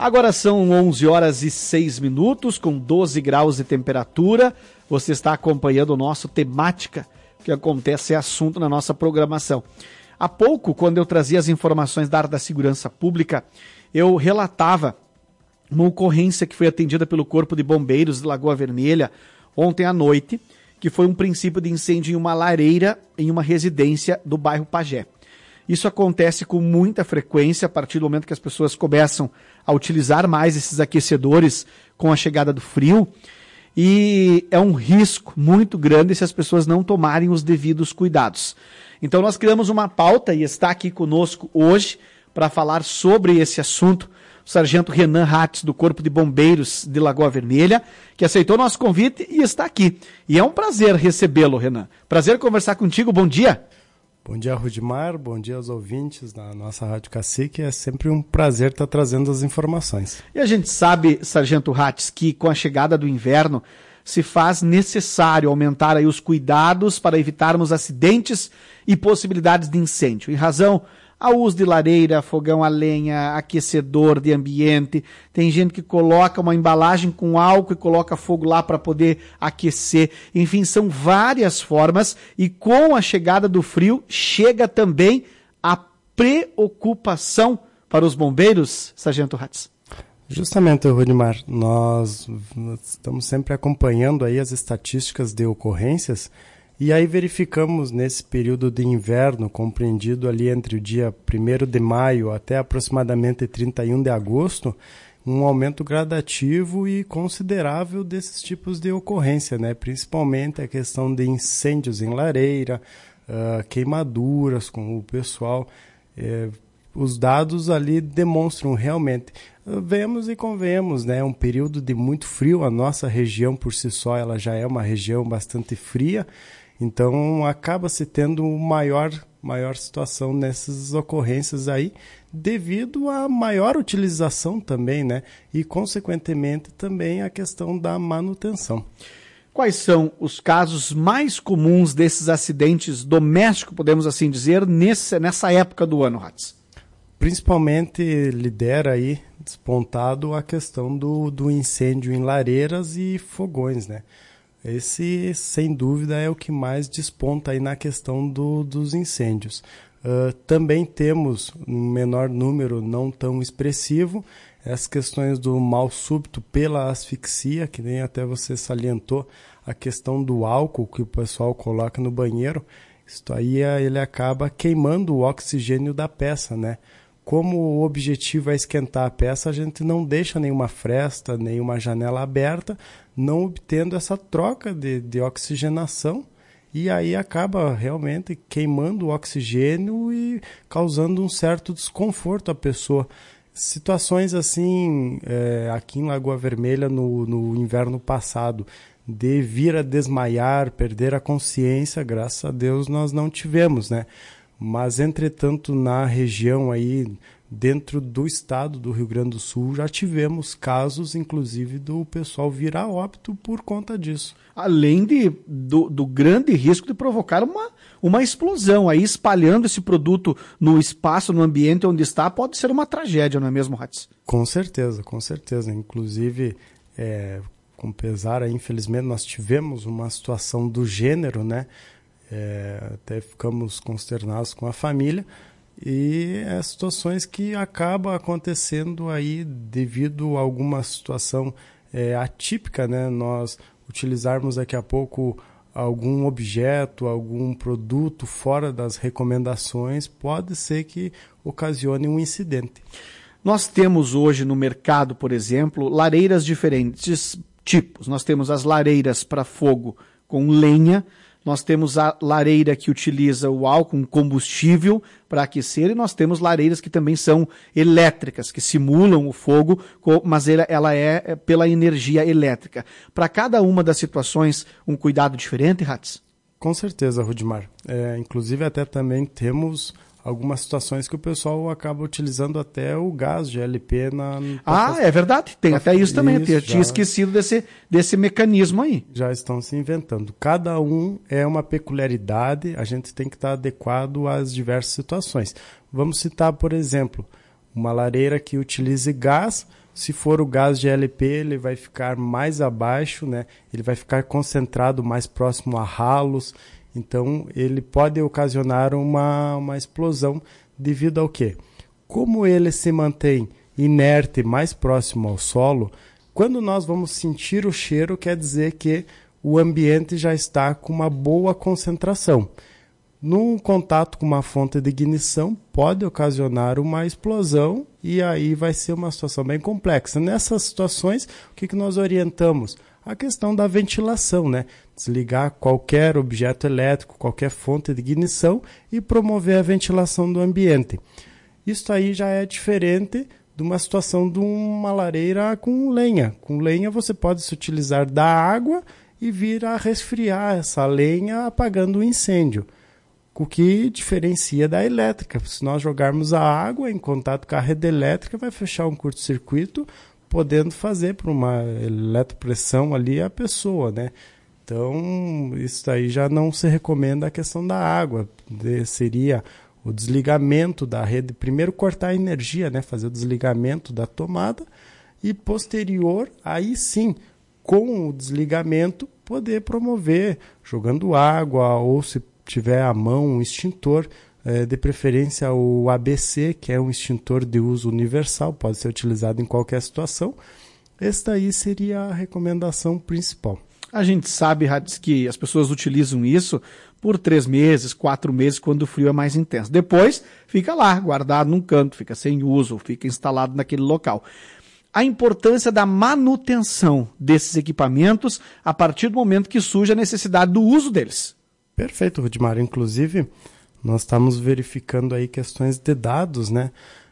Agora são 11 horas e 6 minutos, com 12 graus de temperatura. Você está acompanhando o nosso Temática, que acontece é assunto na nossa programação. Há pouco, quando eu trazia as informações da área da segurança pública, eu relatava uma ocorrência que foi atendida pelo Corpo de Bombeiros de Lagoa Vermelha ontem à noite, que foi um princípio de incêndio em uma lareira em uma residência do bairro Pajé. Isso acontece com muita frequência a partir do momento que as pessoas começam a utilizar mais esses aquecedores com a chegada do frio, e é um risco muito grande se as pessoas não tomarem os devidos cuidados. Então nós criamos uma pauta e está aqui conosco hoje para falar sobre esse assunto o sargento Renan Hatz, do Corpo de Bombeiros de Lagoa Vermelha, que aceitou nosso convite e está aqui. E é um prazer recebê-lo, Renan. Prazer conversar contigo, bom dia. Bom dia, Rudimar, bom dia aos ouvintes da nossa Rádio Cacique, é sempre um prazer estar trazendo as informações. E a gente sabe, sargento Hatz, que com a chegada do inverno se faz necessário aumentar aí os cuidados para evitarmos acidentes e possibilidades de incêndio, em razão ao uso de lareira, fogão a lenha, aquecedor de ambiente. Tem gente que coloca uma embalagem com álcool e coloca fogo lá para poder aquecer. Enfim, são várias formas e com a chegada do frio chega também a preocupação para os bombeiros, sargento Hatz. Justamente, Rudimar, nós estamos sempre acompanhando aí as estatísticas de ocorrências. E aí verificamos nesse período de inverno, compreendido ali entre o dia 1º de maio até aproximadamente 31 de agosto, um aumento gradativo e considerável desses tipos de ocorrência, né? Principalmente a questão de incêndios em lareira, queimaduras com o pessoal. Os dados ali demonstram realmente. Vemos e convenhamos, né? Um período de muito frio, a nossa região por si só ela já é uma região bastante fria. Então, acaba-se tendo maior situação nessas ocorrências aí, devido à maior utilização também, né? E, consequentemente, também a questão da manutenção. Quais são os casos mais comuns desses acidentes domésticos, podemos assim dizer, nessa época do ano, Hatz? Principalmente lidera aí, despontado, a questão do incêndio em lareiras e fogões, né? Esse, sem dúvida, é o que mais desponta aí na questão dos incêndios. Também temos um menor número, não tão expressivo, as questões do mal súbito pela asfixia, que nem até você salientou, a questão do álcool que o pessoal coloca no banheiro. Isso aí ele acaba queimando o oxigênio da peça, né? Como o objetivo é esquentar a peça, a gente não deixa nenhuma fresta, nenhuma janela aberta, não obtendo essa troca de oxigenação, e aí acaba realmente queimando o oxigênio e causando um certo desconforto à pessoa. Situações assim, aqui em Lagoa Vermelha, no inverno passado, de vir a desmaiar, perder a consciência, graças a Deus nós não tivemos, né? Mas, entretanto, na região aí, dentro do estado do Rio Grande do Sul, já tivemos casos, inclusive, do pessoal vir a óbito por conta disso. Além do grande risco de provocar uma explosão, aí espalhando esse produto no espaço, no ambiente onde está, pode ser uma tragédia, não é mesmo, Hatz? Com certeza, com certeza. Inclusive, com pesar, aí, infelizmente, nós tivemos uma situação do gênero, né? Até ficamos consternados com a família, e situações que acabam acontecendo aí devido a alguma situação atípica, né? Nós utilizarmos daqui a pouco algum objeto, algum produto fora das recomendações, pode ser que ocasione um incidente. Nós temos hoje no mercado, por exemplo, lareiras diferentes tipos. Nós temos as lareiras para fogo com lenha, nós temos a lareira que utiliza o álcool, um combustível para aquecer, e nós temos lareiras que também são elétricas, que simulam o fogo, mas ela é pela energia elétrica. Para cada uma das situações, um cuidado diferente, Hatz? Com certeza, Rudimar. Inclusive, até também temos algumas situações que o pessoal acaba utilizando até o gás GLP é verdade. Tem até isso também. Eu tinha esquecido desse mecanismo aí. Já estão se inventando. Cada um é uma peculiaridade, a gente tem que estar adequado às diversas situações. Vamos citar, por exemplo, uma lareira que utilize gás, Se for o gás GLP, ele vai ficar mais abaixo, né? Ele vai ficar concentrado mais próximo a ralos. Então, ele pode ocasionar uma explosão devido ao quê? Como ele se mantém inerte mais próximo ao solo, quando nós vamos sentir o cheiro, quer dizer que o ambiente já está com uma boa concentração. No contato com uma fonte de ignição, pode ocasionar uma explosão e aí vai ser uma situação bem complexa. Nessas situações, o que nós orientamos? A questão da ventilação, né? Desligar qualquer objeto elétrico, qualquer fonte de ignição e promover a ventilação do ambiente. Isso aí já é diferente de uma situação de uma lareira com lenha. Com lenha você pode se utilizar da água e vir a resfriar essa lenha apagando o incêndio. O que diferencia da elétrica. Se nós jogarmos a água em contato com a rede elétrica, vai fechar um curto-circuito, podendo fazer por uma eletropressão ali a pessoa, né? Então, isso aí já não se recomenda a questão da água. Seria o desligamento da rede. Primeiro cortar a energia, né? Fazer o desligamento da tomada e posterior, aí sim, com o desligamento, poder promover, jogando água ou se tiver à mão um extintor, de preferência o ABC, que é um extintor de uso universal, pode ser utilizado em qualquer situação. Esta aí seria a recomendação principal. A gente sabe, Radis, que as pessoas utilizam isso por 3 meses, 4 meses, quando o frio é mais intenso. Depois, fica lá, guardado num canto, fica sem uso, fica instalado naquele local. A importância da manutenção desses equipamentos a partir do momento que surge a necessidade do uso deles. Perfeito, Rudimar. Inclusive, nós estamos verificando aí questões de dados, né?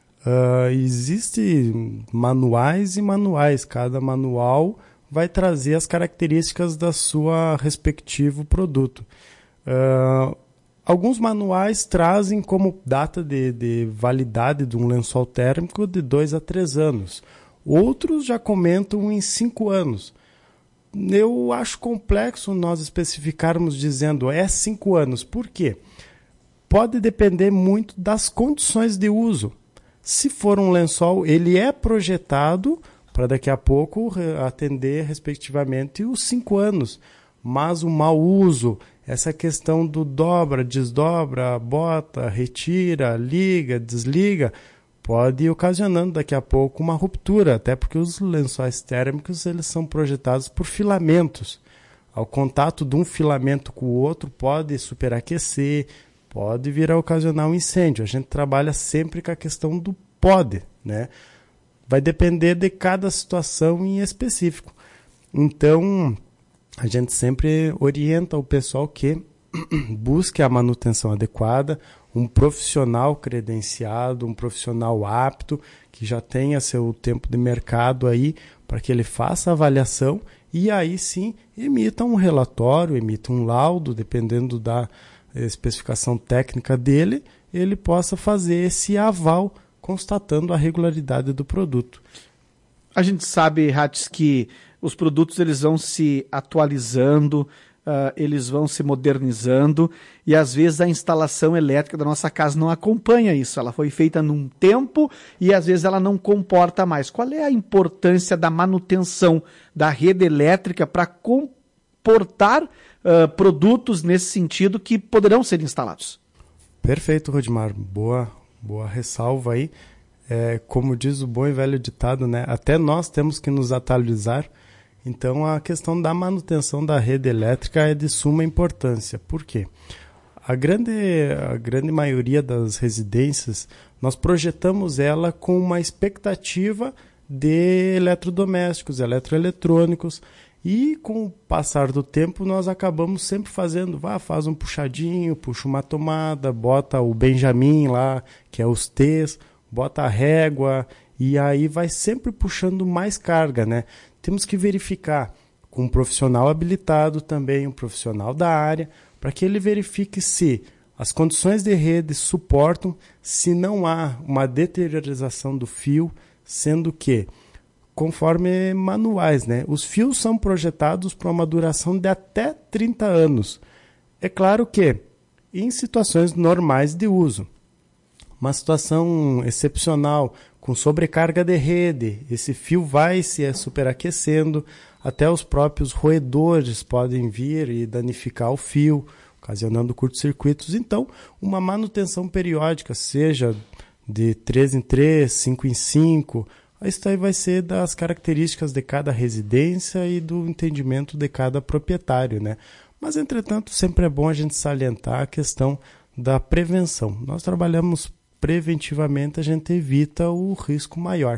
Existem manuais e manuais. Cada manual vai trazer as características da sua respectivo produto. Alguns manuais trazem como data de validade de um lençol térmico de 2 a 3 anos. Outros já comentam em 5 anos. Eu acho complexo nós especificarmos dizendo 5 anos. Por quê? Pode depender muito das condições de uso. Se for um lençol, ele é projetado para daqui a pouco atender respectivamente os 5 anos. Mas o mau uso, essa questão do dobra, desdobra, bota, retira, liga, desliga, pode ir ocasionando daqui a pouco uma ruptura, até porque os lençóis térmicos eles são projetados por filamentos. Ao contato de um filamento com o outro pode superaquecer, pode vir a ocasionar um incêndio. A gente trabalha sempre com a questão do pode, né? Vai depender de cada situação em específico. Então, a gente sempre orienta o pessoal que busque a manutenção adequada, um profissional credenciado, um profissional apto, que já tenha seu tempo de mercado aí, para que ele faça a avaliação e aí sim emita um relatório, emita um laudo, dependendo da especificação técnica dele, ele possa fazer esse aval constatando a regularidade do produto. A gente sabe, Radis, que os produtos eles vão se atualizando, eles vão se modernizando e às vezes a instalação elétrica da nossa casa não acompanha isso. Ela foi feita num tempo e às vezes ela não comporta mais. Qual é a importância da manutenção da rede elétrica para comportar produtos nesse sentido que poderão ser instalados? Perfeito, Rodimar. Boa ressalva aí. Como diz o bom e velho ditado, né? Até nós temos que nos atualizar. Então, a questão da manutenção da rede elétrica é de suma importância. Por quê? A grande maioria das residências, nós projetamos ela com uma expectativa de eletrodomésticos, eletroeletrônicos, e com o passar do tempo nós acabamos sempre fazendo, faz um puxadinho, puxa uma tomada, bota o Benjamin lá, que é os T's, bota a régua, e aí vai sempre puxando mais carga, né? Temos que verificar com um profissional habilitado também, um profissional da área, para que ele verifique se as condições de rede suportam, se não há uma deteriorização do fio, sendo que, conforme manuais, né, os fios são projetados para uma duração de até 30 anos. É claro que em situações normais de uso. uma situação excepcional, com sobrecarga de rede, esse fio vai se superaquecendo, até os próprios roedores podem vir e danificar o fio, ocasionando curtos-circuitos. Então, uma manutenção periódica, seja de 3 em 3, 5 em 5, isso aí vai ser das características de cada residência e do entendimento de cada proprietário, né? Mas, entretanto, sempre é bom a gente salientar a questão da prevenção. Nós trabalhamos preventivamente, a gente evita o risco maior.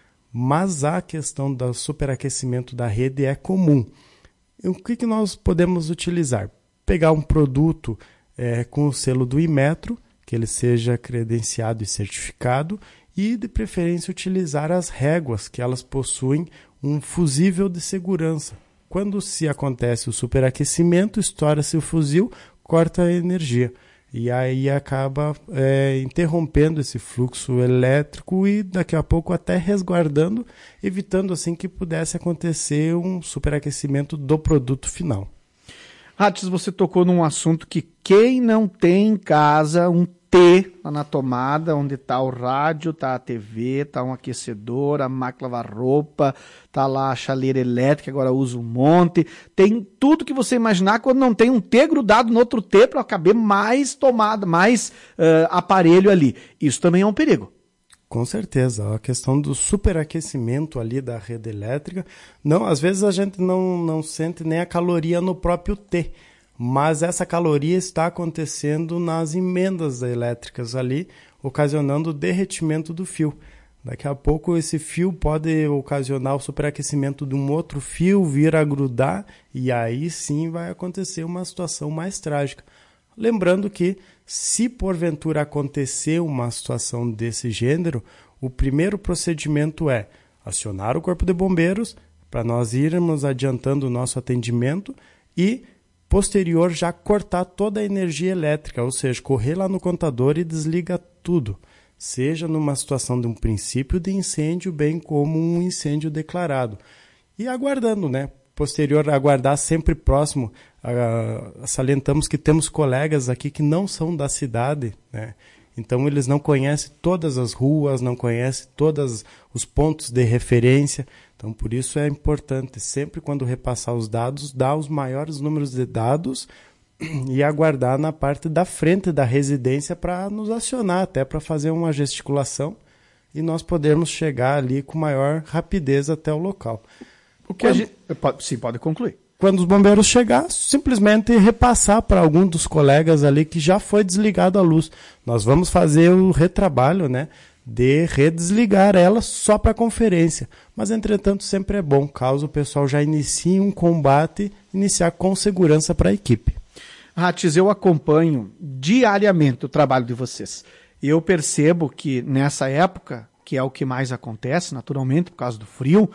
Mas a questão do superaquecimento da rede é comum. E o que nós podemos utilizar? Pegar um produto com o selo do Inmetro, que ele seja credenciado e certificado, e de preferência utilizar as réguas, que elas possuem um fusível de segurança. Quando se acontece o superaquecimento, estoura-se o fuzil, corta a energia. E aí acaba interrompendo esse fluxo elétrico e daqui a pouco até resguardando, evitando assim que pudesse acontecer um superaquecimento do produto final. Rates, você tocou num assunto que quem não tem em casa um T lá na tomada, onde está o rádio, está a TV, está um aquecedor, a máquina lavar roupa, está lá a chaleira elétrica, agora usa um monte. Tem tudo que você imaginar quando não tem um T grudado no outro T para caber mais tomada, mais aparelho ali. Isso também é um perigo. Com certeza, a questão do superaquecimento ali da rede elétrica, às vezes a gente não sente nem a caloria no próprio T, mas essa caloria está acontecendo nas emendas elétricas ali, ocasionando o derretimento do fio. Daqui a pouco esse fio pode ocasionar o superaquecimento de um outro fio, vir a grudar, e aí sim vai acontecer uma situação mais trágica. Lembrando que, se porventura acontecer uma situação desse gênero, o primeiro procedimento é acionar o Corpo de Bombeiros para nós irmos adiantando o nosso atendimento e, posterior, já cortar toda a energia elétrica, ou seja, correr lá no contador e desliga tudo, seja numa situação de um princípio de incêndio, bem como um incêndio declarado. E aguardando, né? Posterior, aguardar sempre próximo. Salientamos que temos colegas aqui que não são da cidade, né? Então eles não conhecem todas as ruas, não conhecem todos os pontos de referência. Então por isso é importante, sempre quando repassar os dados, dar os maiores números de dados e aguardar na parte da frente da residência para nos acionar, até para fazer uma gesticulação e nós podermos chegar ali com maior rapidez até o local. Sim, pode concluir. Quando os bombeiros chegar, simplesmente repassar para algum dos colegas ali que já foi desligado a luz. Nós vamos fazer o retrabalho, né, de redesligar ela só para conferência. Mas, entretanto, sempre é bom, caso o pessoal já inicie um combate, iniciar com segurança para a equipe. Rates, eu acompanho diariamente o trabalho de vocês. Eu percebo que nessa época, que é o que mais acontece, naturalmente, por causa do frio,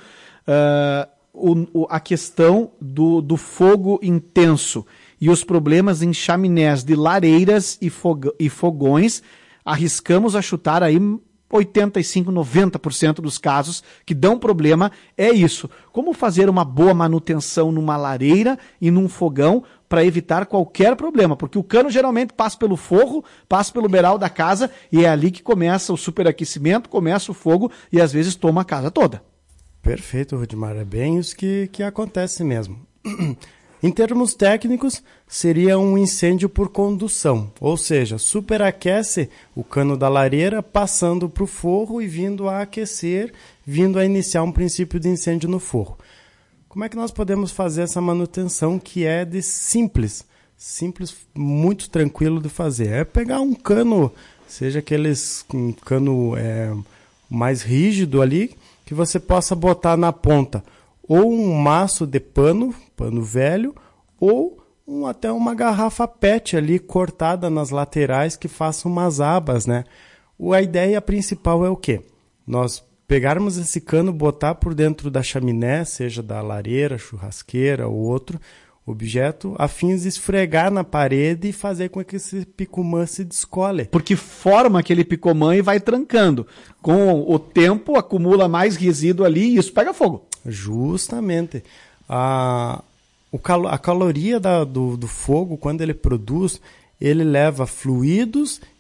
a questão do fogo intenso e os problemas em chaminés de lareiras e fogões, arriscamos a chutar aí 85%, 90% dos casos que dão problema é isso. Como fazer uma boa manutenção numa lareira e num fogão para evitar qualquer problema? Porque o cano geralmente passa pelo forro, passa pelo beiral da casa e é ali que começa o superaquecimento, começa o fogo e às vezes toma a casa toda. Perfeito, Rudimar. É bem isso que acontece mesmo. Em termos técnicos, seria um incêndio por condução, ou seja, superaquece o cano da lareira passando para o forro e vindo a aquecer, vindo a iniciar um princípio de incêndio no forro. Como é que nós podemos fazer essa manutenção que é de simples, muito tranquilo de fazer? É pegar um cano, seja um cano mais rígido ali, que você possa botar na ponta ou um maço de pano velho, ou até uma garrafa PET ali cortada nas laterais que faça umas abas, né? A ideia principal é o quê? Nós pegarmos esse cano, botar por dentro da chaminé, seja da lareira, churrasqueira ou outro objeto, a fim de esfregar na parede e fazer com que esse picumã se descole. Porque forma aquele picumã e vai trancando. Com o tempo, acumula mais resíduo ali e isso pega fogo. Justamente. A caloria do fogo, quando ele produz, ele leva fluidos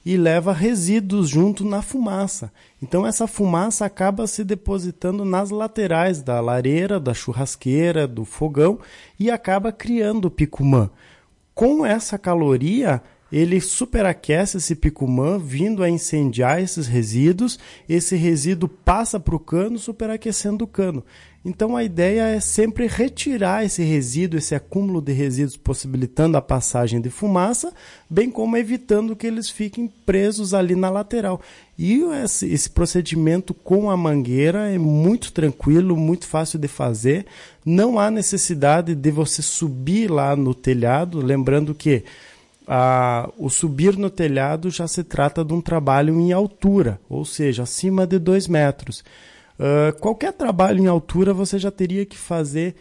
e leva resíduos junto na fumaça. Então essa fumaça acaba se depositando nas laterais da lareira, da churrasqueira, do fogão e acaba criando o picumã. Com essa caloria, ele superaquece esse picumã, vindo a incendiar esses resíduos. Esse resíduo passa para o cano, superaquecendo o cano. Então a ideia é sempre retirar esse resíduo, esse acúmulo de resíduos, possibilitando a passagem de fumaça, bem como evitando que eles fiquem presos ali na lateral. E esse procedimento com a mangueira é muito tranquilo, muito fácil de fazer. Não há necessidade de você subir lá no telhado, lembrando que o subir no telhado já se trata de um trabalho em altura, ou seja, acima de 2 metros. Qualquer trabalho em altura você já teria que fazer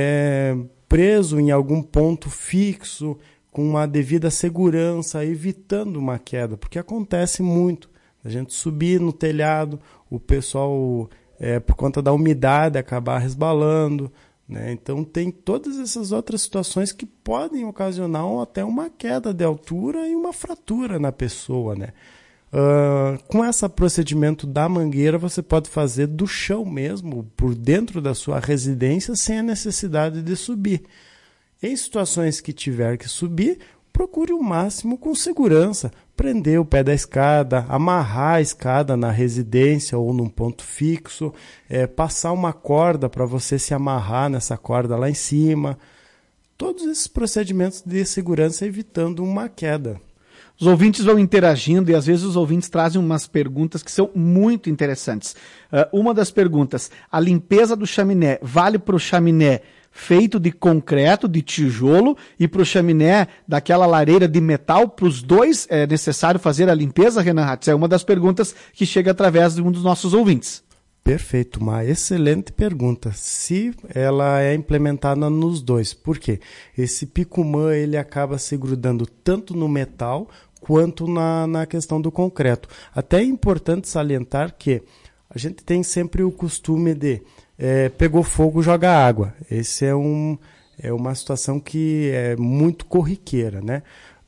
preso em algum ponto fixo, com uma devida segurança, evitando uma queda, porque acontece muito. A gente subir no telhado, o pessoal, por conta da umidade, acabar resbalando, né? Então tem todas essas outras situações que podem ocasionar até uma queda de altura e uma fratura na pessoa, né? Com esse procedimento da mangueira, você pode fazer do chão mesmo, por dentro da sua residência, sem a necessidade de subir. Em situações que tiver que subir, procure o máximo com segurança. Prender o pé da escada, amarrar a escada na residência ou num ponto fixo, passar uma corda para você se amarrar nessa corda lá em cima. Todos esses procedimentos de segurança evitando uma queda. Os ouvintes vão interagindo e às vezes os ouvintes trazem umas perguntas que são muito interessantes. Uma das perguntas, a limpeza do chaminé vale para o chaminé feito de concreto, de tijolo, e para o chaminé daquela lareira de metal? Para os dois é necessário fazer a limpeza, Renan Hatz? É uma das perguntas que chega através de um dos nossos ouvintes. Perfeito, uma excelente pergunta. Se ela é implementada nos dois, por quê? Esse picumã ele acaba se grudando tanto no metal quanto na questão do concreto. Até é importante salientar que a gente tem sempre o costume de pegou fogo, joga água. Esse é uma situação que é muito corriqueira, né?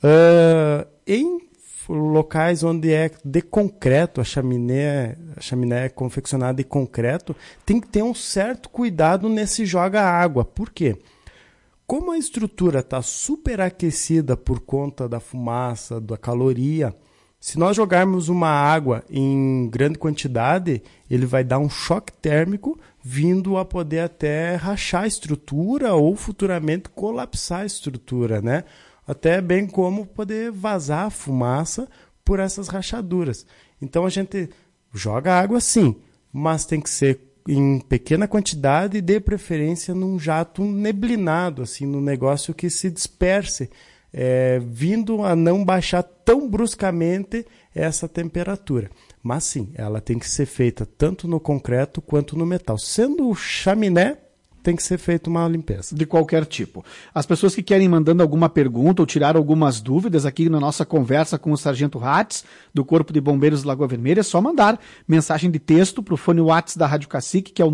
Em locais onde é de concreto, a chaminé é confeccionada de concreto, tem que ter um certo cuidado nesse joga-água. Por quê? Como a estrutura está superaquecida por conta da fumaça, da caloria, se nós jogarmos uma água em grande quantidade, ele vai dar um choque térmico, vindo a poder até rachar a estrutura ou futuramente colapsar a estrutura, né? Até bem como poder vazar a fumaça por essas rachaduras. Então a gente joga água sim, mas tem que ser em pequena quantidade e de preferência num jato neblinado, assim, num negócio que se disperse, vindo a não baixar tão bruscamente essa temperatura. Mas sim, ela tem que ser feita tanto no concreto quanto no metal. Sendo o chaminé, tem que ser feita uma limpeza. De qualquer tipo. As pessoas que querem mandando alguma pergunta ou tirar algumas dúvidas aqui na nossa conversa com o Sargento Hatz, do Corpo de Bombeiros Lagoa Vermelha, é só mandar mensagem de texto para o fone WhatsApp da Rádio Cacique, que é o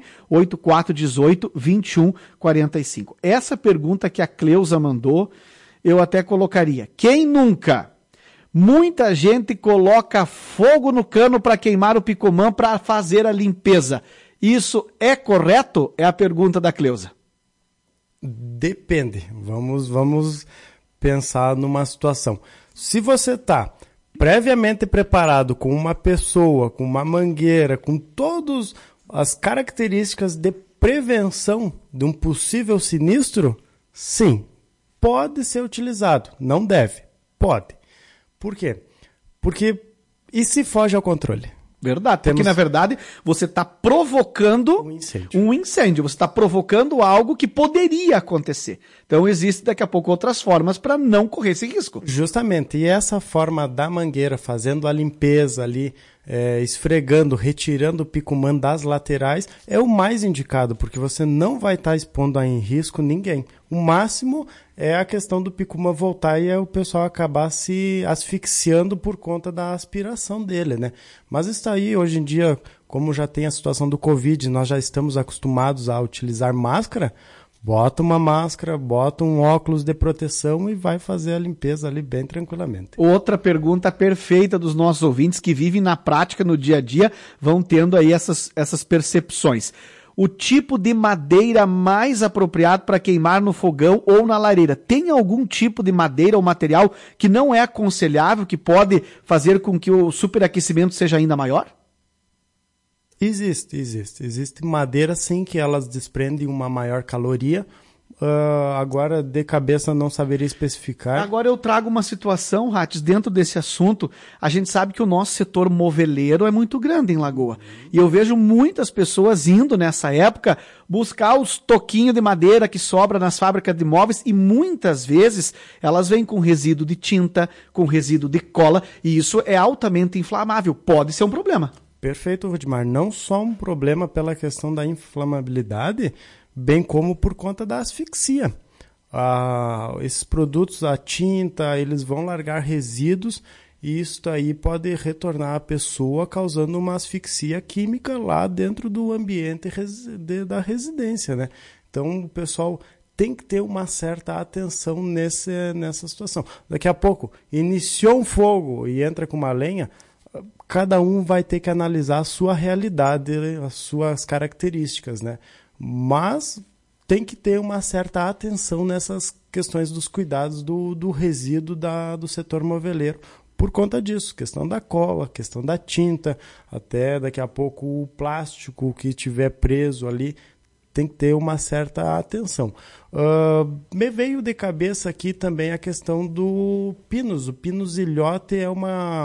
98418-2145. Essa pergunta que a Cleusa mandou, eu até colocaria. Quem nunca? Muita gente coloca fogo no cano para queimar o picumã para fazer a limpeza. Isso é correto? É a pergunta da Cleusa. Depende. Vamos pensar numa situação. Se você está previamente preparado com uma pessoa, com uma mangueira, com todas as características de prevenção de um possível sinistro, sim, pode ser utilizado. Não deve. Pode. Por quê? Porque e se foge ao controle? Verdade, porque na verdade você está provocando um incêndio, você está provocando algo que poderia acontecer. Então existe daqui a pouco outras formas para não correr esse risco. Justamente, e essa forma da mangueira, fazendo a limpeza ali, esfregando, retirando o picumã das laterais, é o mais indicado, porque você não vai estar expondo em risco ninguém. O máximo é a questão do picumã voltar e o pessoal acabar se asfixiando por conta da aspiração dele, né? Mas isso aí, hoje em dia, como já tem a situação do Covid, nós já estamos acostumados a utilizar máscara, bota uma máscara, bota um óculos de proteção e vai fazer a limpeza ali bem tranquilamente. Outra pergunta perfeita dos nossos ouvintes que vivem na prática, no dia a dia, vão tendo aí essas percepções. O tipo de madeira mais apropriado para queimar no fogão ou na lareira? Tem algum tipo de madeira ou material que não é aconselhável, que pode fazer com que o superaquecimento seja ainda maior? Existe madeira sim que elas desprendem uma maior caloria. Agora de cabeça não saberia especificar. Agora eu trago uma situação, Rates, dentro desse assunto. A gente sabe que o nosso setor moveleiro é muito grande em Lagoa. E eu vejo muitas pessoas indo nessa época buscar os toquinhos de madeira que sobra nas fábricas de móveis e muitas vezes elas vêm com resíduo de tinta, com resíduo de cola e isso é altamente inflamável. Pode ser um problema. Perfeito, Rudimar. Não só um problema pela questão da inflamabilidade, bem como por conta da asfixia. Esses produtos, a tinta, eles vão largar resíduos e isso aí pode retornar a pessoa causando uma asfixia química lá dentro do ambiente da residência, né? Então o pessoal tem que ter uma certa atenção nessa situação. Daqui a pouco, iniciou um fogo e entra com uma lenha, cada um vai ter que analisar a sua realidade, as suas características, né? Mas tem que ter uma certa atenção nessas questões dos cuidados do resíduo do setor moveleiro. Por conta disso, questão da cola, questão da tinta, até daqui a pouco o plástico que tiver preso ali, tem que ter uma certa atenção. Me veio de cabeça aqui também a questão do pinus. O pinus ilhote é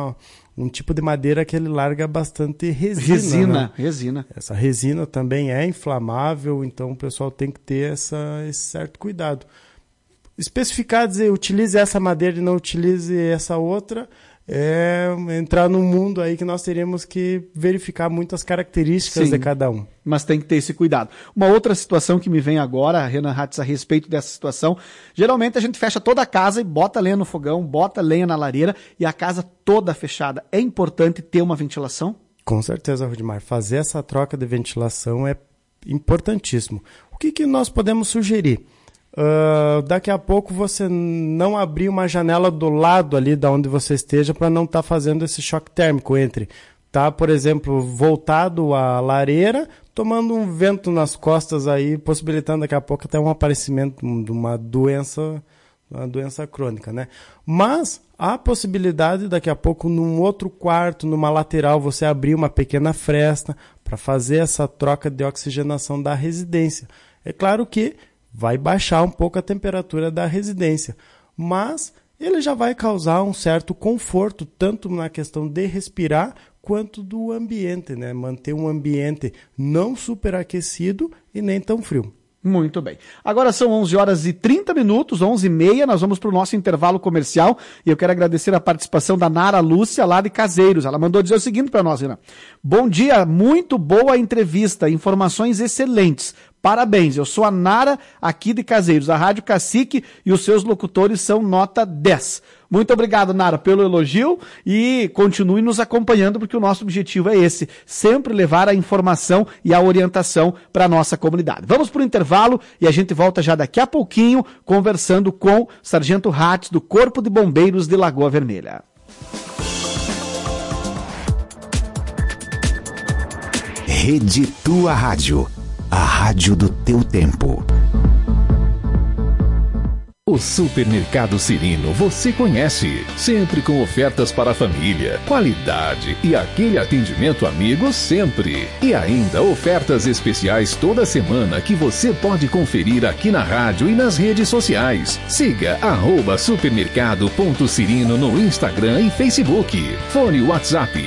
um tipo de madeira que ele larga bastante resina. Né? Resina. Essa resina também é inflamável, então o pessoal tem que ter esse certo cuidado. Especificar, dizer, utilize essa madeira e não utilize essa outra, é entrar num mundo aí que nós teríamos que verificar muitas características de cada um. Mas tem que ter esse cuidado. Uma outra situação que me vem agora, Renan Hatz, a respeito dessa situação, geralmente a gente fecha toda a casa e bota lenha no fogão, bota lenha na lareira e a casa toda fechada. É importante ter uma ventilação? Com certeza, Rudimar. Fazer essa troca de ventilação é importantíssimo. O que nós podemos sugerir? Daqui a pouco você não abrir uma janela do lado ali da onde você esteja para não estar fazendo esse choque térmico entre por exemplo, voltado à lareira, tomando um vento nas costas aí, possibilitando daqui a pouco até um aparecimento de uma doença crônica, né? Mas há possibilidade daqui a pouco num outro quarto, numa lateral, você abrir uma pequena fresta para fazer essa troca de oxigenação da residência. É claro que vai baixar um pouco a temperatura da residência, mas ele já vai causar um certo conforto, tanto na questão de respirar, quanto do ambiente, né? Manter um ambiente não superaquecido e nem tão frio. Muito bem. Agora são 11 horas e 30 minutos, 11h30, nós vamos para o nosso intervalo comercial e eu quero agradecer a participação da Nara Lúcia, lá de Caseiros. Ela mandou dizer o seguinte para nós, Renan. Bom dia, muito boa a entrevista, informações excelentes. Parabéns, eu sou a Nara, aqui de Caseiros, a Rádio Cacique e os seus locutores são nota 10. Muito obrigado, Nara, pelo elogio e continue nos acompanhando porque o nosso objetivo é esse, sempre levar a informação e a orientação para a nossa comunidade. Vamos para o intervalo e a gente volta já daqui a pouquinho conversando com o Sargento Hatz do Corpo de Bombeiros de Lagoa Vermelha. Rede Tua Rádio. A rádio do teu tempo. O Supermercado Cirino você conhece, sempre com ofertas para a família, qualidade e aquele atendimento amigo sempre. E ainda ofertas especiais toda semana que você pode conferir aqui na rádio e nas redes sociais. Siga @supermercado.cirino no Instagram e Facebook. Fone WhatsApp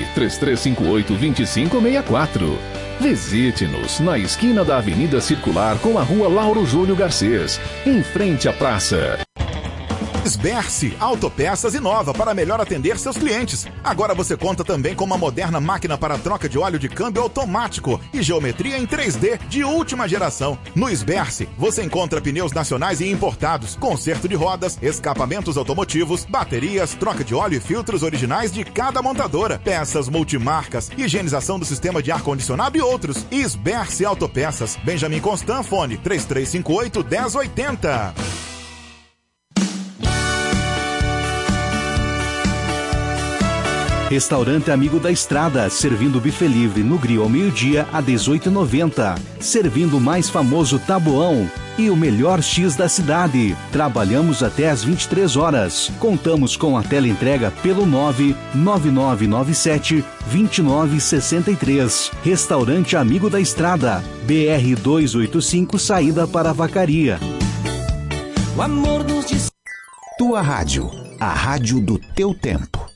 3358-2564. Visite-nos na esquina da Avenida Circular com a Rua Lauro Júlio Garcês, em frente à praça. Sberce Autopeças inova para melhor atender seus clientes. Agora você conta também com uma moderna máquina para troca de óleo de câmbio automático e geometria em 3D de última geração. No Sberce, você encontra pneus nacionais e importados, conserto de rodas, escapamentos automotivos, baterias, troca de óleo e filtros originais de cada montadora, peças multimarcas, higienização do sistema de ar-condicionado e outros. Sberce Autopeças, Benjamin Constant, fone 3358-1080. Restaurante Amigo da Estrada, servindo buffet livre no grill ao meio-dia a R$18,90. Servindo o mais famoso tabuão e o melhor X da cidade. Trabalhamos até às 23 horas. Contamos com a teleentrega pelo 99997-2963. Restaurante Amigo da Estrada, BR-285, saída para a Vacaria. O amor nos diz... Tua rádio, a rádio do teu tempo.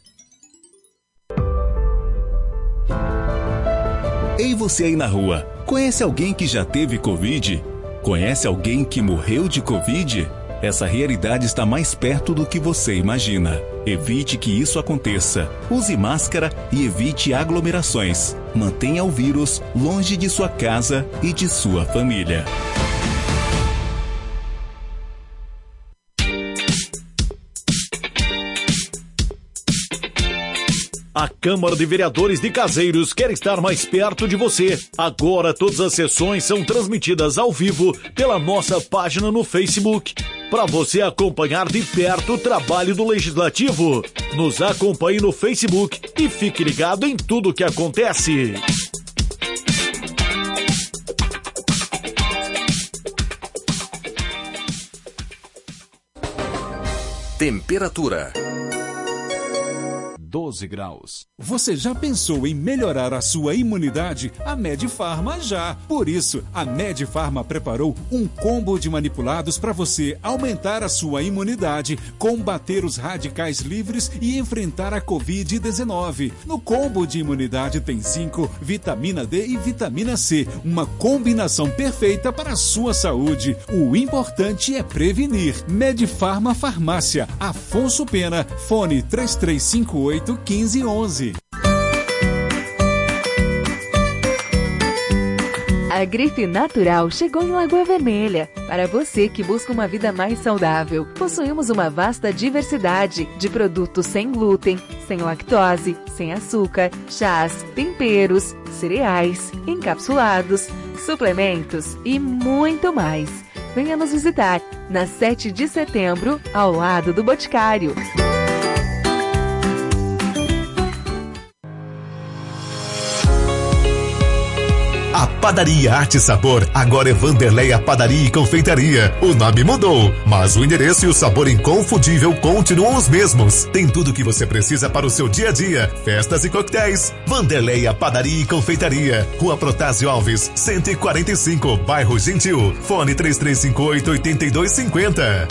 Ei, você aí na rua, conhece alguém que já teve Covid? Conhece alguém que morreu de Covid? Essa realidade está mais perto do que você imagina. Evite que isso aconteça. Use máscara e evite aglomerações. Mantenha o vírus longe de sua casa e de sua família. A Câmara de Vereadores de Caseiros quer estar mais perto de você. Agora todas as sessões são transmitidas ao vivo pela nossa página no Facebook, para você acompanhar de perto o trabalho do Legislativo. Nos acompanhe no Facebook e fique ligado em tudo o que acontece. Temperatura 12 graus. Você já pensou em melhorar a sua imunidade? A Medifarma já. Por isso, a Medifarma preparou um combo de manipulados para você aumentar a sua imunidade, combater os radicais livres e enfrentar a Covid-19. No combo de imunidade tem zinco, vitamina D e vitamina C, uma combinação perfeita para a sua saúde. O importante é prevenir. Medifarma Farmácia, Afonso Pena, fone 3358 1511. A Grife Natural chegou em Lagoa Vermelha. Para você que busca uma vida mais saudável, possuímos uma vasta diversidade de produtos sem glúten, sem lactose, sem açúcar, chás, temperos, cereais, encapsulados, suplementos e muito mais. Venha nos visitar na 7 de setembro, ao lado do Boticário. A Padaria Arte e Sabor agora é Vanderleia Padaria e Confeitaria. O nome mudou, mas o endereço e o sabor inconfundível continuam os mesmos. Tem tudo o que você precisa para o seu dia a dia, festas e coquetéis. Vanderleia Padaria e Confeitaria, Rua Protásio Alves, 145, Bairro Gentil. Fone 3358-8250.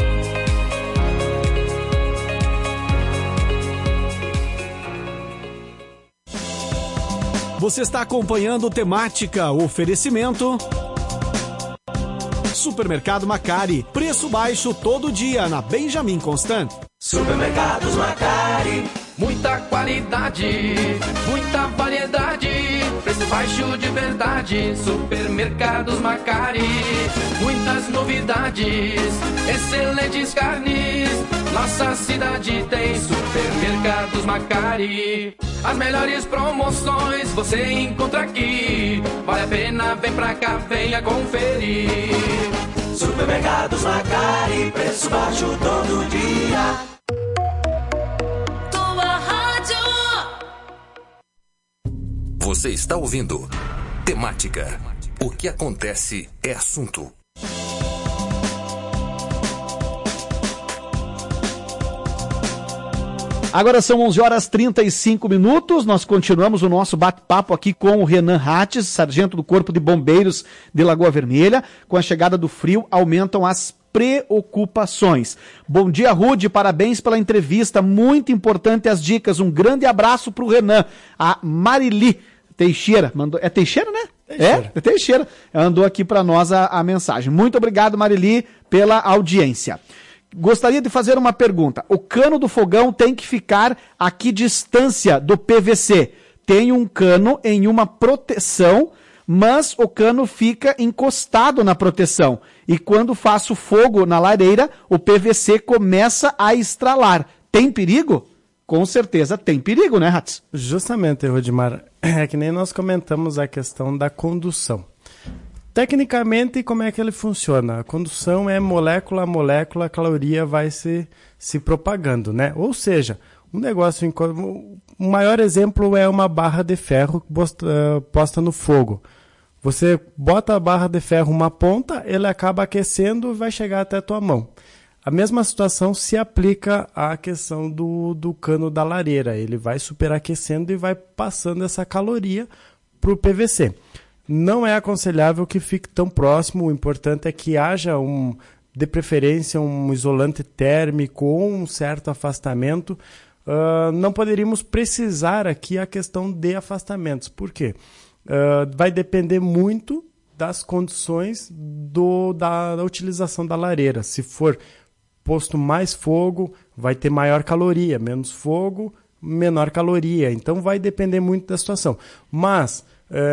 Você está acompanhando Temática, oferecimento Supermercado Macari, preço baixo todo dia na Benjamin Constant. Supermercados Macari, muita qualidade, muita variedade, preço baixo de verdade. Supermercados Macari, muitas novidades, excelentes carnes. Nossa cidade tem Supermercados Macari. As melhores promoções você encontra aqui. Vale a pena, vem pra cá, venha conferir. Supermercados Macari, preço baixo todo dia. Tua rádio. Você está ouvindo Temática. O que acontece é assunto. Agora são 11 horas 35 minutos, nós continuamos o nosso bate-papo aqui com o Renan Hattes, sargento do Corpo de Bombeiros de Lagoa Vermelha. Com a chegada do frio, aumentam as preocupações. Bom dia, Rude, parabéns pela entrevista, muito importante as dicas. Um grande abraço para o Renan. A Marili Teixeira, mandou, é Teixeira, né? Teixeira. É Teixeira, andou aqui para nós a mensagem. Muito obrigado, Marili, pela audiência. Gostaria de fazer uma pergunta. O cano do fogão tem que ficar a que distância do PVC? Tem um cano em uma proteção, mas o cano fica encostado na proteção. E quando faço fogo na lareira, o PVC começa a estralar. Tem perigo? Com certeza tem perigo, né, Ratz? Justamente, Rudimar. É que nem nós comentamos a questão da condução. Tecnicamente, como é que ele funciona? A condução é molécula a molécula, a caloria vai se propagando, né? Ou seja, um negócio... O maior exemplo é uma barra de ferro posta no fogo. Você bota a barra de ferro uma ponta, ele acaba aquecendo e vai chegar até a tua mão. A mesma situação se aplica à questão do cano da lareira. Ele vai superaquecendo e vai passando essa caloria para o PVC. Não é aconselhável que fique tão próximo, o importante é que haja de preferência um isolante térmico ou um certo afastamento. Não poderíamos precisar aqui a questão de afastamentos. Por quê? Vai depender muito das condições da utilização da lareira. Se for posto mais fogo, vai ter maior caloria, menos fogo, menor caloria. Então vai depender muito da situação. Mas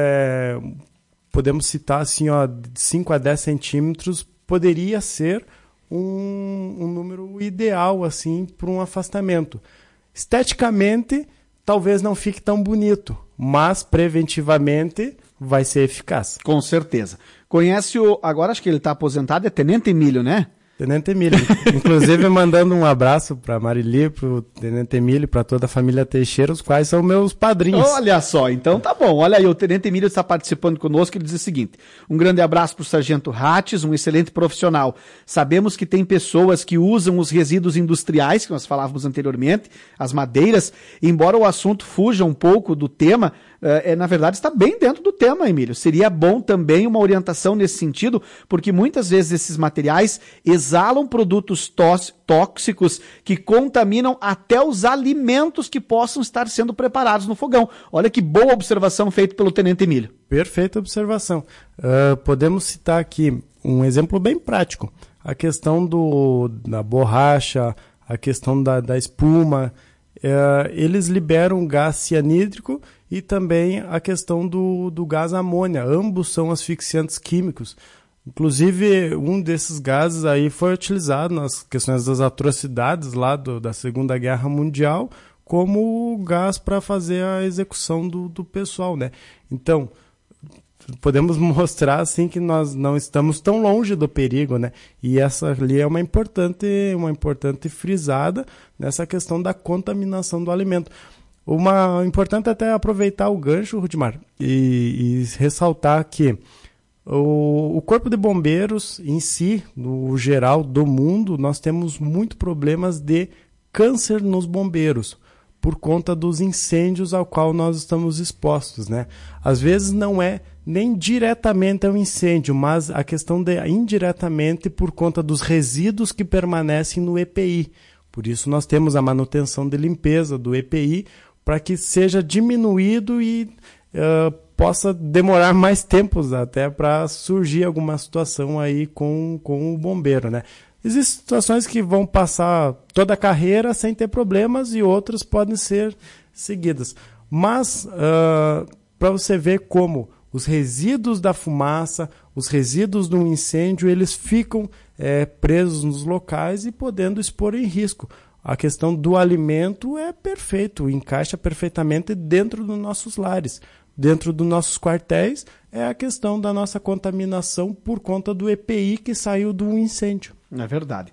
podemos citar assim, de 5 a 10 centímetros poderia ser um número ideal assim, para um afastamento. Esteticamente, talvez não fique tão bonito, mas preventivamente vai ser eficaz. Com certeza. Conhece agora acho que ele está aposentado, é Tenente Emílio, né? Tenente Emílio. Inclusive, mandando um abraço para Marili, para o Tenente Emílio, para toda a família Teixeira, os quais são meus padrinhos. Olha só, então tá bom. Olha aí, o Tenente Emílio está participando conosco, ele diz o seguinte: um grande abraço para o Sargento Ratz, um excelente profissional. Sabemos que tem pessoas que usam os resíduos industriais, que nós falávamos anteriormente, as madeiras, embora o assunto fuja um pouco do tema, na verdade está bem dentro do tema, Emílio. Seria bom também uma orientação nesse sentido, porque muitas vezes esses materiais exalam produtos tóxicos que contaminam até os alimentos que possam estar sendo preparados no fogão. Olha que boa observação feita pelo Tenente Emílio. Perfeita observação. Podemos citar aqui um exemplo bem prático. A questão da borracha, a questão da espuma. Eles liberam gás cianídrico e também a questão do gás amônia. Ambos são asfixiantes químicos. Inclusive, um desses gases aí foi utilizado nas questões das atrocidades lá da Segunda Guerra Mundial como gás para fazer a execução do pessoal, né? Então, podemos mostrar assim que nós não estamos tão longe do perigo, né? E essa ali é uma importante frisada nessa questão da contaminação do alimento. Importante até aproveitar o gancho, Rudimar, e ressaltar que o Corpo de Bombeiros em si, no geral do mundo, nós temos muitos problemas de câncer nos bombeiros, por conta dos incêndios ao qual nós estamos expostos, né? Às vezes não é nem diretamente ao incêndio, mas a questão de indiretamente por conta dos resíduos que permanecem no EPI. Por isso nós temos a manutenção de limpeza do EPI para que seja diminuído e possa demorar mais tempos até para surgir alguma situação aí com o bombeiro, né? Existem situações que vão passar toda a carreira sem ter problemas e outras podem ser seguidas. Mas, para você ver como os resíduos da fumaça, os resíduos de um incêndio, eles ficam presos nos locais e podendo expor em risco. A questão do alimento é perfeito, encaixa perfeitamente dentro dos nossos lares. Dentro dos nossos quartéis é a questão da nossa contaminação por conta do EPI que saiu do incêndio. É verdade.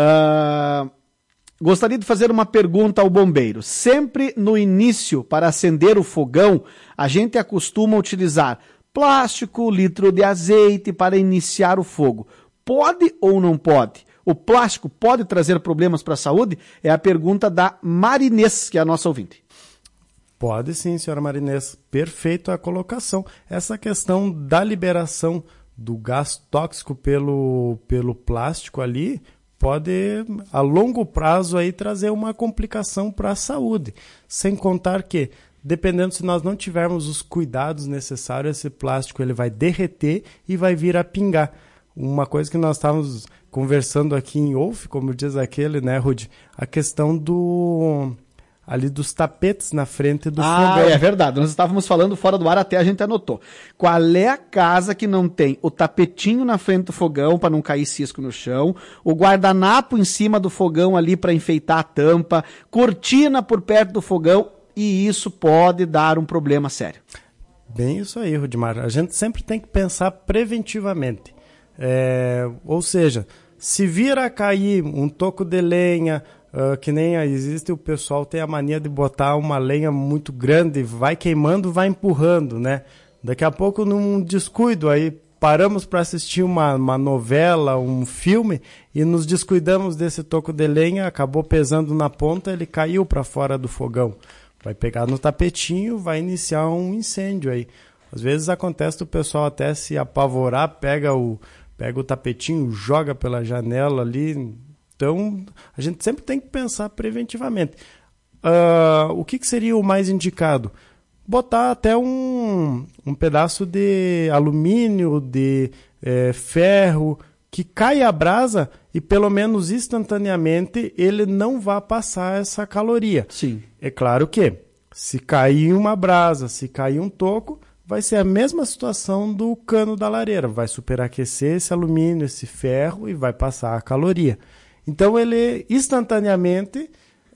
Gostaria de fazer uma pergunta ao bombeiro. Sempre no início, para acender o fogão, a gente acostuma utilizar plástico, litro de azeite para iniciar o fogo. Pode ou não pode? O plástico pode trazer problemas para a saúde? É a pergunta da Marinês, que é a nossa ouvinte. Pode sim, senhora Marinês. Perfeito a colocação. Essa questão da liberação do gás tóxico pelo plástico ali pode, a longo prazo, aí, trazer uma complicação para a saúde. Sem contar que, dependendo se nós não tivermos os cuidados necessários, esse plástico ele vai derreter e vai vir a pingar. uma coisa que nós estávamos conversando aqui em off, como diz aquele, né, Rudy? A questão ali dos tapetes na frente do fogão. É verdade. Nós estávamos falando fora do ar, até a gente anotou. Qual é a casa que não tem o tapetinho na frente do fogão para não cair cisco no chão, o guardanapo em cima do fogão ali para enfeitar a tampa, cortina por perto do fogão, e isso pode dar um problema sério. Bem isso aí, Rudimar. A gente sempre tem que pensar preventivamente. Ou seja, se vir a cair um toco de lenha, que nem existe, o pessoal tem a mania de botar uma lenha muito grande, vai queimando, vai empurrando, né? Daqui a pouco, num descuido, aí paramos para assistir uma novela, um filme, e nos descuidamos desse toco de lenha, acabou pesando na ponta, ele caiu para fora do fogão. Vai pegar no tapetinho, vai iniciar um incêndio aí. Às vezes acontece o pessoal até se apavorar, pega o tapetinho, joga pela janela ali. Então, a gente sempre tem que pensar preventivamente. O que seria o mais indicado? Botar até um pedaço de alumínio, de ferro, que caia a brasa e pelo menos instantaneamente ele não vai passar essa caloria. Sim. É claro que se cair uma brasa, se cair um toco, vai ser a mesma situação do cano da lareira. Vai superaquecer esse alumínio, esse ferro e vai passar a caloria. Então, ele instantaneamente,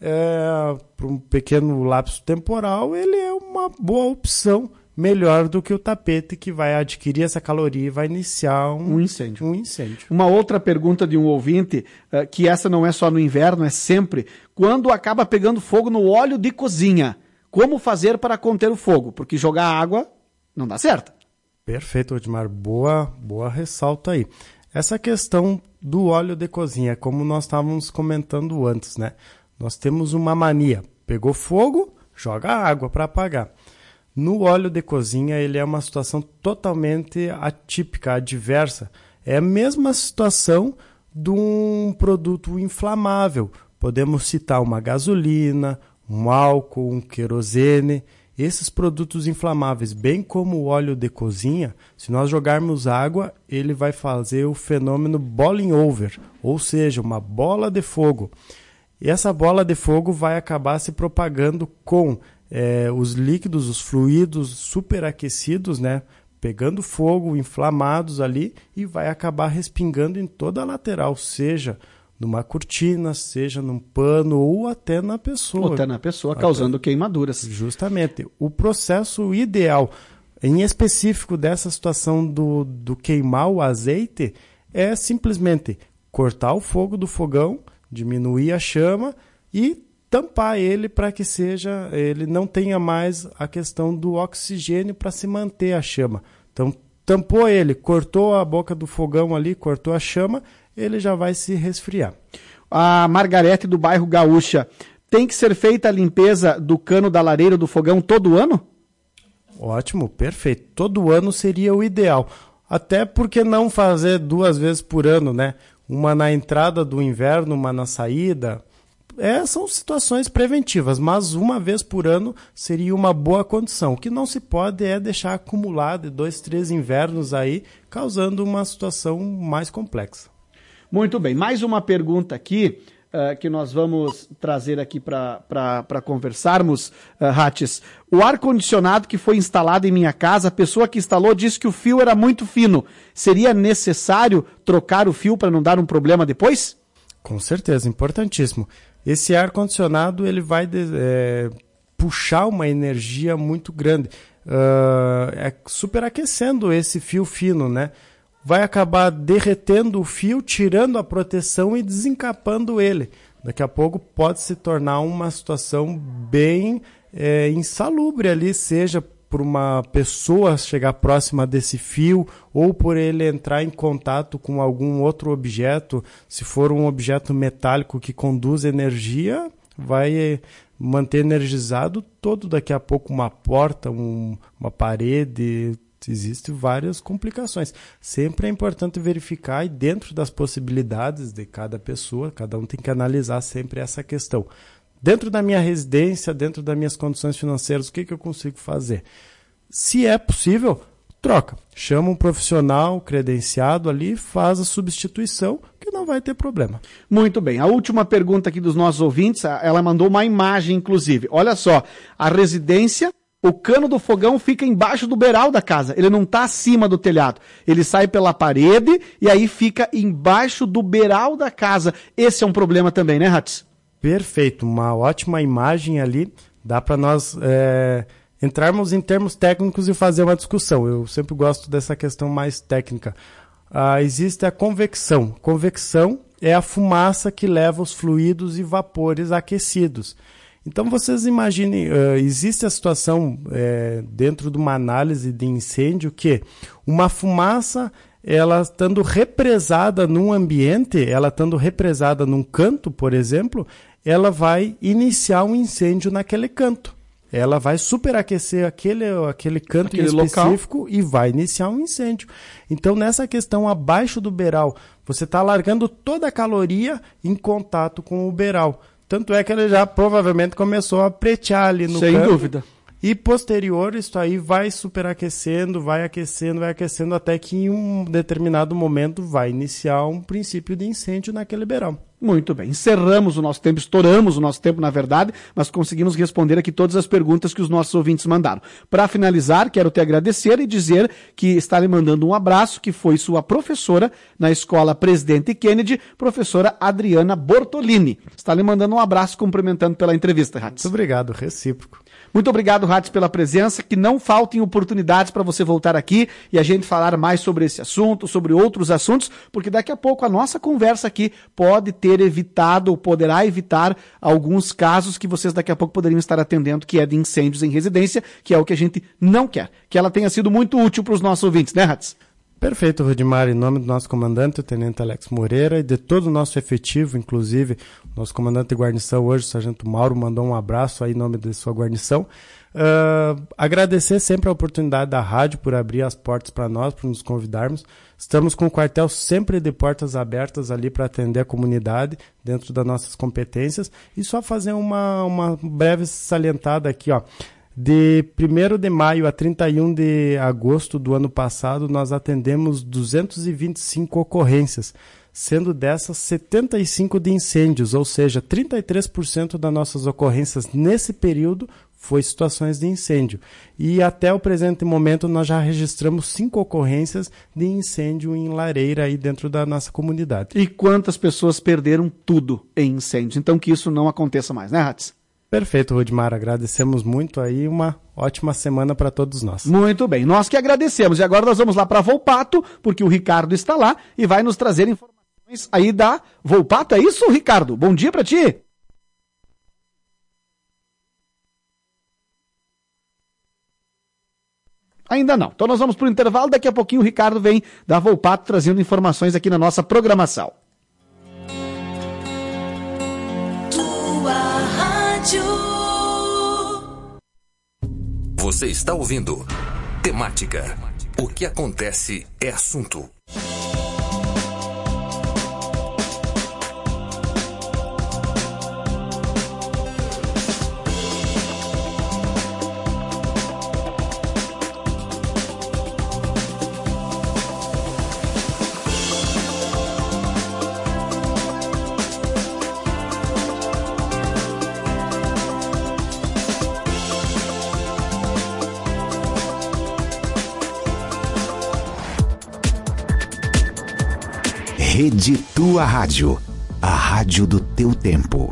por um pequeno lapso temporal, ele é uma boa opção, melhor do que o tapete que vai adquirir essa caloria e vai iniciar um incêndio. Uma outra pergunta de um ouvinte, que essa não é só no inverno, é sempre, quando acaba pegando fogo no óleo de cozinha, como fazer para conter o fogo? Porque jogar água não dá certo. Perfeito, Odmar. Boa ressalta aí. Essa questão do óleo de cozinha, como nós estávamos comentando antes, né? Nós temos uma mania. Pegou fogo, joga água para apagar. No óleo de cozinha, ele é uma situação totalmente atípica, adversa. É a mesma situação de um produto inflamável. Podemos citar uma gasolina, um álcool, um querosene. Esses produtos inflamáveis, bem como o óleo de cozinha, se nós jogarmos água, ele vai fazer o fenômeno boiling over, ou seja, uma bola de fogo. E essa bola de fogo vai acabar se propagando com os líquidos, os fluidos superaquecidos, né, pegando fogo, inflamados ali, e vai acabar respingando em toda a lateral, seja numa cortina, seja num pano ou até na pessoa. Causando queimaduras. Justamente. O processo ideal, em específico dessa situação do queimar o azeite, é simplesmente cortar o fogo do fogão, diminuir a chama e tampar ele para que ele não tenha mais a questão do oxigênio para se manter a chama. Então, tampou ele, cortou a boca do fogão ali, cortou a chama, ele já vai se resfriar. A Margarete do bairro Gaúcha, tem que ser feita a limpeza do cano da lareira do fogão todo ano? Ótimo, perfeito. Todo ano seria o ideal. Até porque não fazer 2 vezes por ano, né? Uma na entrada do inverno, uma na saída. São situações preventivas, mas 1 vez por ano seria uma boa condição. O que não se pode é deixar acumular de 2, 3 invernos aí, causando uma situação mais complexa. Muito bem, mais uma pergunta aqui que nós vamos trazer aqui para conversarmos, Rates. O ar-condicionado que foi instalado em minha casa, a pessoa que instalou disse que o fio era muito fino. Seria necessário trocar o fio para não dar um problema depois? Com certeza, importantíssimo. Esse ar-condicionado ele vai puxar uma energia muito grande, superaquecendo esse fio fino, né? Vai acabar derretendo o fio, tirando a proteção e desencapando ele. Daqui a pouco pode se tornar uma situação bem insalubre ali, seja por uma pessoa chegar próxima desse fio ou por ele entrar em contato com algum outro objeto. Se for um objeto metálico que conduz energia, vai manter energizado todo daqui a pouco uma porta, uma parede. Existem várias complicações. Sempre é importante verificar e dentro das possibilidades de cada pessoa, cada um tem que analisar sempre essa questão. Dentro da minha residência, dentro das minhas condições financeiras, o que eu consigo fazer? Se é possível, troca. Chama um profissional credenciado ali, faz a substituição, que não vai ter problema. Muito bem. A última pergunta aqui dos nossos ouvintes, ela mandou uma imagem, inclusive. Olha só, a residência, o cano do fogão fica embaixo do beiral da casa. Ele não está acima do telhado. Ele sai pela parede e aí fica embaixo do beiral da casa. Esse é um problema também, né, Ratz? Perfeito. Uma ótima imagem ali. Dá para nós entrarmos em termos técnicos e fazer uma discussão. Eu sempre gosto dessa questão mais técnica. Existe a convecção. Convecção é a fumaça que leva os fluidos e vapores aquecidos. Então vocês imaginem, existe a situação dentro de uma análise de incêndio que uma fumaça, ela estando represada num ambiente, ela estando represada num canto, por exemplo, ela vai iniciar um incêndio naquele canto. Ela vai superaquecer aquele canto em específico local. E vai iniciar um incêndio. Então, nessa questão abaixo do beiral, você está largando toda a caloria em contato com o beiral. Tanto é que ele já provavelmente começou a pretear ali no canto. Sem dúvida. E posterior, isso aí vai superaquecendo, vai aquecendo, até que em um determinado momento vai iniciar um princípio de incêndio naquele beiral. Muito bem, encerramos o nosso tempo, estouramos o nosso tempo, na verdade, mas conseguimos responder aqui todas as perguntas que os nossos ouvintes mandaram. Para finalizar, quero te agradecer e dizer que está lhe mandando um abraço, que foi sua professora na Escola Presidente Kennedy, professora Adriana Bortolini. Está lhe mandando um abraço, cumprimentando pela entrevista, Ratz. Muito obrigado, recíproco. Muito obrigado, Ratz, pela presença, que não faltem oportunidades para você voltar aqui e a gente falar mais sobre esse assunto, sobre outros assuntos, porque daqui a pouco a nossa conversa aqui pode ter evitado ou poderá evitar alguns casos que vocês daqui a pouco poderiam estar atendendo, que é de incêndios em residência, que é o que a gente não quer. Que ela tenha sido muito útil para os nossos ouvintes, né, Ratz? Perfeito, Rudimar. Em nome do nosso comandante, o Tenente Alex Moreira, e de todo o nosso efetivo, inclusive, nosso comandante de guarnição hoje, o Sargento Mauro, mandou um abraço aí em nome de sua guarnição. Agradecer sempre a oportunidade da rádio por abrir as portas para nós, por nos convidarmos. Estamos com o quartel sempre de portas abertas ali para atender a comunidade dentro das nossas competências. E só fazer uma breve salientada aqui, ó. De 1º de maio a 31 de agosto do ano passado, nós atendemos 225 ocorrências, sendo dessas 75 de incêndios, ou seja, 33% das nossas ocorrências nesse período foi situações de incêndio. E até o presente momento nós já registramos 5 ocorrências de incêndio em lareira aí dentro da nossa comunidade. E quantas pessoas perderam tudo em incêndios? Então que isso não aconteça mais, né, Ratz? Perfeito, Rudimar. Agradecemos muito aí, uma ótima semana para todos nós. Muito bem, nós que agradecemos. E agora nós vamos lá para Volpato, porque o Ricardo está lá e vai nos trazer informações aí da Volpato. É isso, Ricardo? Bom dia para ti. Ainda não. Então nós vamos para o intervalo. Daqui a pouquinho o Ricardo vem da Volpato trazendo informações aqui na nossa programação. Você está ouvindo Temática. O que acontece é assunto. Rede Tua Rádio, a rádio do teu tempo.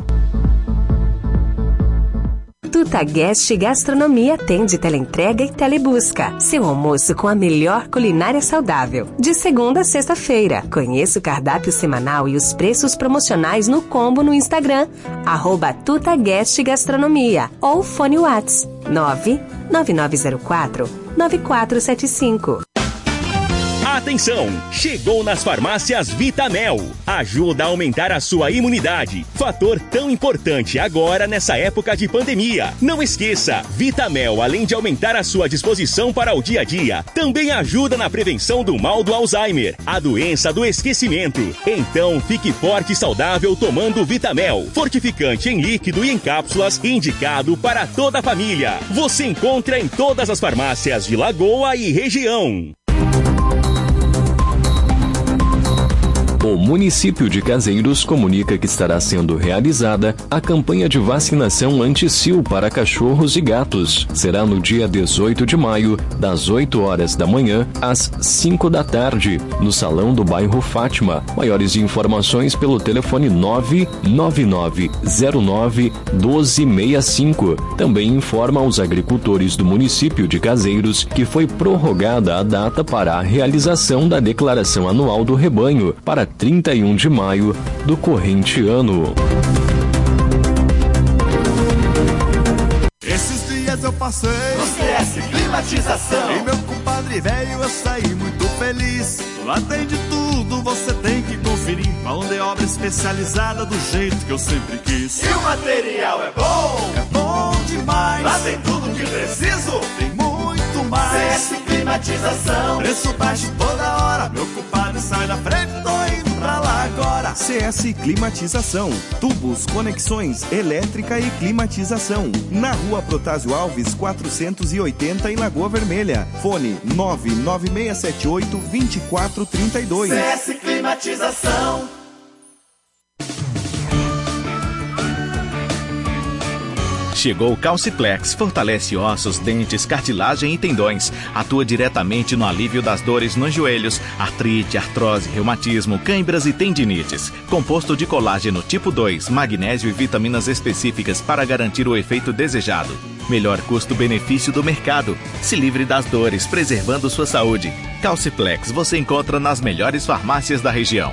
Tutagest Gastronomia atende teleentrega e telebusca. Seu almoço com a melhor culinária saudável. De segunda a sexta-feira. Conheça o cardápio semanal e os preços promocionais no combo no Instagram, @Tutagest Gastronomia ou fone Whats 99904-9475. Atenção! Chegou nas farmácias Vitamel. Ajuda a aumentar a sua imunidade. Fator tão importante agora nessa época de pandemia. Não esqueça, Vitamel, além de aumentar a sua disposição para o dia a dia, também ajuda na prevenção do mal do Alzheimer, a doença do esquecimento. Então, fique forte e saudável tomando Vitamel, fortificante em líquido e em cápsulas, indicado para toda a família. Você encontra em todas as farmácias de Lagoa e região. O município de Caseiros comunica que estará sendo realizada a campanha de vacinação anti-sil para cachorros e gatos. Será no dia 18 de maio, das 8 horas da manhã às 5 da tarde, no Salão do Bairro Fátima. Maiores informações pelo telefone 99909-1265. Também informa aos agricultores do município de Caseiros que foi prorrogada a data para a realização da declaração anual do rebanho para 31 de maio do corrente ano. Esses dias eu passei no CS Climatização e meu compadre velho eu saí muito feliz. Lá tem de tudo, você tem que conferir. Mão de obra especializada do jeito que eu sempre quis. E o material é bom demais. Lá tem tudo que preciso, tem muito mais. CS Climatização, preço baixo toda hora. Meu compadre sai da frente, tô indo pra lá agora. CS Climatização, tubos, conexões, elétrica e climatização. Na Rua Protásio Alves, 480 em Lagoa Vermelha. Fone 99678-2432. CS Climatização. Chegou o Calciplex, fortalece ossos, dentes, cartilagem e tendões. Atua diretamente no alívio das dores nos joelhos, artrite, artrose, reumatismo, câimbras e tendinites. Composto de colágeno tipo 2, magnésio e vitaminas específicas para garantir o efeito desejado. Melhor custo-benefício do mercado. Se livre das dores, preservando sua saúde. Calciplex você encontra nas melhores farmácias da região.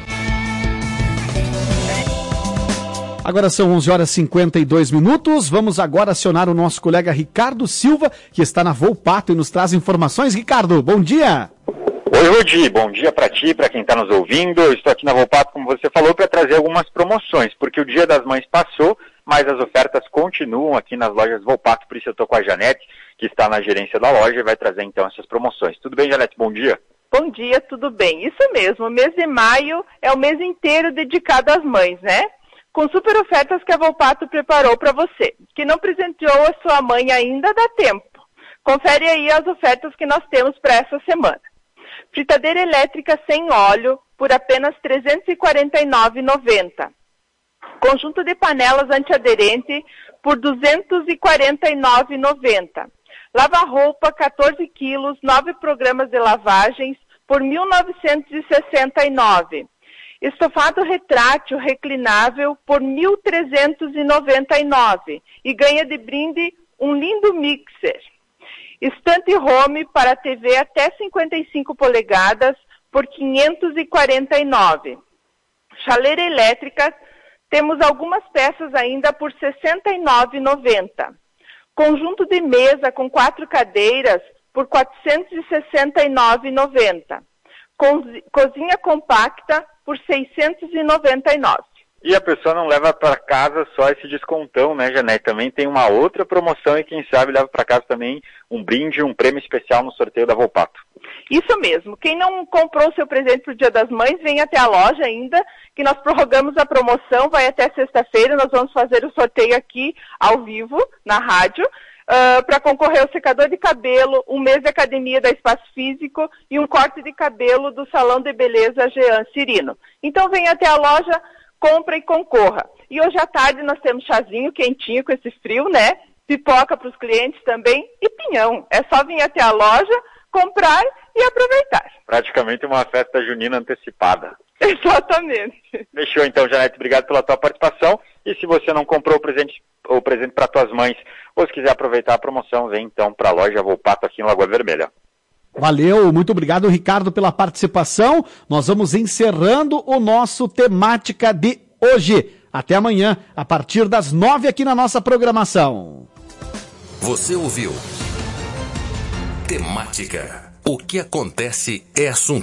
Agora são 11 horas e 52 minutos. Vamos agora acionar o nosso colega Ricardo Silva, que está na Volpato e nos traz informações. Ricardo, bom dia. Oi, Rudi. Bom dia para ti, para quem está nos ouvindo. Eu estou aqui na Volpato, como você falou, para trazer algumas promoções, porque o Dia das Mães passou, mas as ofertas continuam aqui nas lojas Volpato. Por isso eu estou com a Janete, que está na gerência da loja, e vai trazer então essas promoções. Tudo bem, Janete? Bom dia. Bom dia, tudo bem. Isso mesmo, o mês de maio é o mês inteiro dedicado às mães, né? Com super ofertas que a Volpato preparou para você. Que não presenteou a sua mãe ainda, dá tempo. Confere aí as ofertas que nós temos para essa semana. Fritadeira elétrica sem óleo por apenas R$ 349,90. Conjunto de panelas antiaderente por R$ 249,90. Lava-roupa 14 quilos, 9 programas de lavagens por R$ 1.969. Estofado retrátil reclinável por R$ 1.399 e ganha de brinde um lindo mixer. Estante home para TV até 55 polegadas por R$ 549. Chaleira elétrica, temos algumas peças ainda por R$ 69,90. Conjunto de mesa com 4 cadeiras por R$ 469,90. Cozinha compacta por R$ 699. E a pessoa não leva para casa só esse descontão, né, Janete? Também tem uma outra promoção e quem sabe leva para casa também um brinde, um prêmio especial no sorteio da Volpato. Isso mesmo. Quem não comprou seu presente para o Dia das Mães, vem até a loja ainda, que nós prorrogamos a promoção, vai até sexta-feira, nós vamos fazer o sorteio aqui ao vivo, na rádio, para concorrer ao secador de cabelo, um mês de academia da Espaço Físico e um corte de cabelo do Salão de Beleza Jean Cirino. Então vem até a loja, compra e concorra. E hoje à tarde nós temos chazinho quentinho com esse frio, né? Pipoca para os clientes também e pinhão. É só vir até a loja, comprar e aproveitar. Praticamente uma festa junina antecipada. Exatamente. Fechou então, Janete. Obrigado pela tua participação. E se você não comprou o presente para tuas mães, ou se quiser aproveitar a promoção, vem então para a loja Volpato aqui em Lagoa Vermelha. Valeu, muito obrigado, Ricardo, pela participação. Nós vamos encerrando o nosso Temática de hoje. Até amanhã, a partir das 9 aqui na nossa programação. Você ouviu Temática. O que acontece é assunto.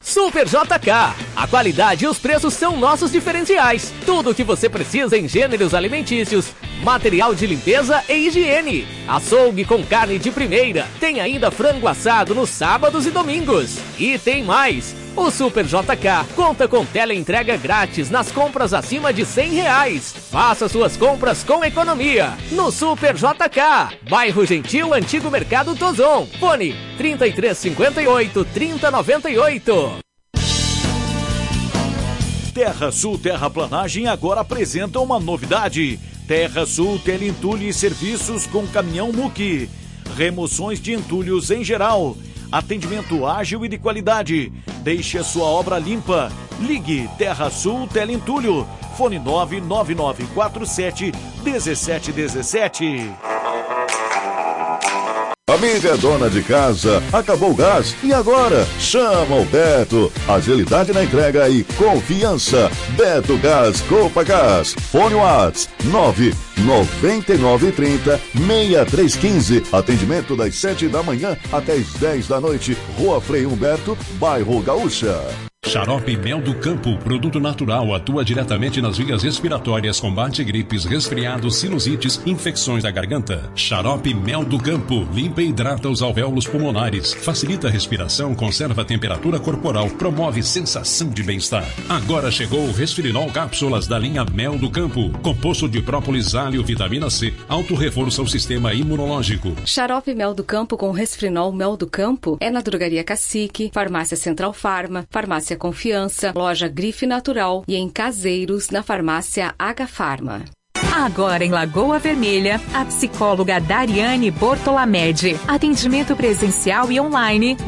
Super JK. A qualidade e os preços são nossos diferenciais. Tudo o que você precisa em gêneros alimentícios, material de limpeza e higiene. Açougue com carne de primeira. Tem ainda frango assado nos sábados e domingos. E tem mais. O Super JK conta com teleentrega grátis nas compras acima de R$100. Faça suas compras com economia no Super JK. Bairro Gentil, Antigo Mercado Tozon. Fone 3358-3098. Terra Sul Terraplanagem agora apresenta uma novidade. Terra Sul Teleentulho e serviços com caminhão Muque. Remoções de entulhos em geral. Atendimento ágil e de qualidade. Deixe a sua obra limpa. Ligue Terra Sul Teleentulho. Fone 99947-1717. Família dona de casa, acabou o gás e agora? Chama o Beto. Agilidade na entrega e confiança. Beto Gás Copagás. Fone Whats 99930-6315. Atendimento das 7 da manhã até as 10 da noite. Rua Frei Humberto, bairro Gaúcha. Xarope Mel do Campo, produto natural, atua diretamente nas vias respiratórias, combate gripes, resfriados, sinusites, infecções da garganta. Xarope Mel do Campo, limpa e hidrata os alvéolos pulmonares, facilita a respiração, conserva a temperatura corporal, promove sensação de bem-estar. Agora chegou o Resfrinol Cápsulas da linha Mel do Campo, composto de própolis, alho, vitamina C, auto-reforça o sistema imunológico. Xarope Mel do Campo com Resfrinol Mel do Campo é na Drogaria Cacique, Farmácia Central Farma, Farmácia Confiança, Loja Grife Natural e em Caseiros, na Farmácia H Farma. Agora em Lagoa Vermelha, a psicóloga Dariane Bortolamed. Atendimento presencial e online